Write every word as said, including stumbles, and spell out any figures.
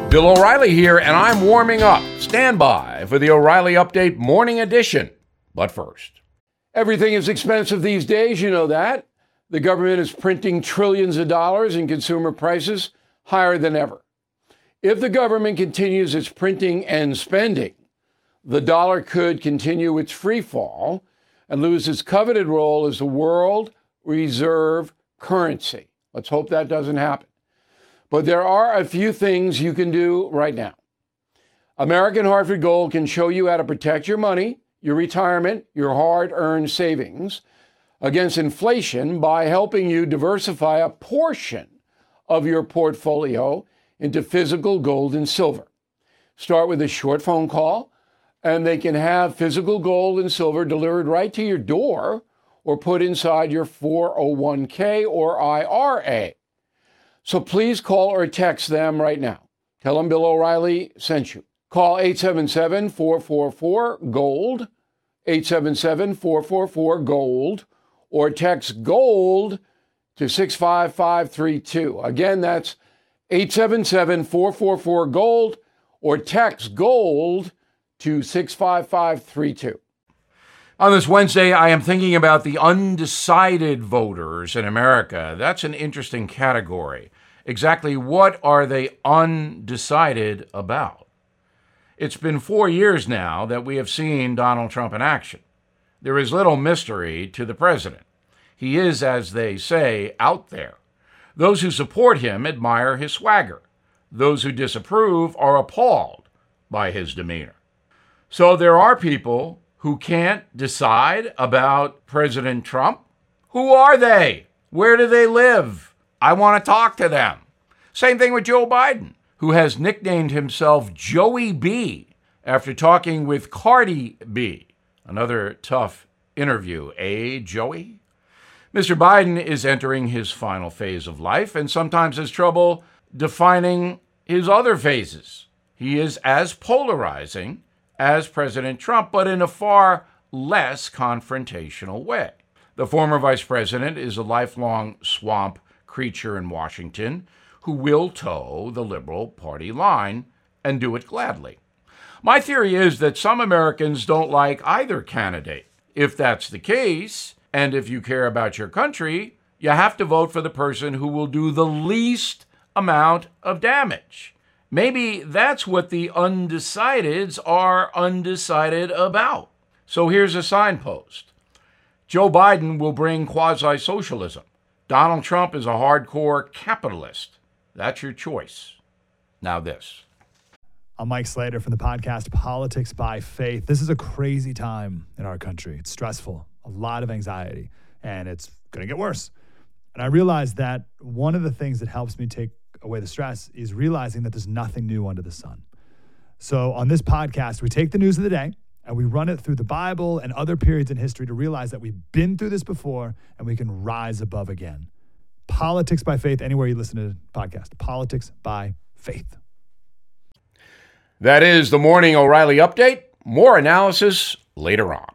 Bill O'Reilly here, and I'm warming up. Stand by for the O'Reilly Update Morning Edition. But first, everything is expensive these days, you know that. The government is printing trillions of dollars and consumer prices higher than ever. If the government continues its printing and spending, the dollar could continue its free fall and lose its coveted role as the world reserve currency. Let's hope that doesn't happen. But there are a few things you can do right now. American Hartford Gold can show you how to protect your money, your retirement, your hard-earned savings against inflation by helping you diversify a portion of your portfolio into physical gold and silver. Start with a short phone call, and they can have physical gold and silver delivered right to your door or put inside your four oh one k or I R A. So please call or text them right now. Tell them Bill O'Reilly sent you. Call eight seven seven, four four four, GOLD, eight seven seven, four four four, GOLD, or text GOLD to six five five three two. Again, that's eight seven seven, four four four, GOLD, or text GOLD to six five five three two. On this Wednesday, I am thinking about the undecided voters in America. That's an interesting category. Exactly what are they undecided about? It's been four years now that we have seen Donald Trump in action. There is little mystery to the president. He is, as they say, out there. Those who support him admire his swagger. Those who disapprove are appalled by his demeanor. So there are people who can't decide about President Trump. Who are they? Where do they live? I want to talk to them. Same thing with Joe Biden, who has nicknamed himself Joey B after talking with Cardi B. Another tough interview, eh, Joey? Mister Biden is entering his final phase of life and sometimes has trouble defining his other phases. He is as polarizing as President Trump, but in a far less confrontational way. The former vice president is a lifelong swamp creature in Washington who will toe the Liberal Party line and do it gladly. My theory is that some Americans don't like either candidate. If that's the case, and if you care about your country, you have to vote for the person who will do the least amount of damage. Maybe that's what the undecideds are undecided about. So here's a signpost. Joe Biden will bring quasi-socialism. Donald Trump is a hardcore capitalist. That's your choice. Now this. I'm Mike Slater from the podcast Politics by Faith. This is a crazy time in our country. It's stressful, a lot of anxiety, and it's going to get worse. And I realized that one of the things that helps me take away the stress is realizing that there's nothing new under the sun. So on this podcast, we take the news of the day and we run it through the Bible and other periods in history to realize that we've been through this before and we can rise above again. Politics by Faith, anywhere you listen to the podcast. Politics by Faith. That is the Morning O'Reilly Update. More analysis later on.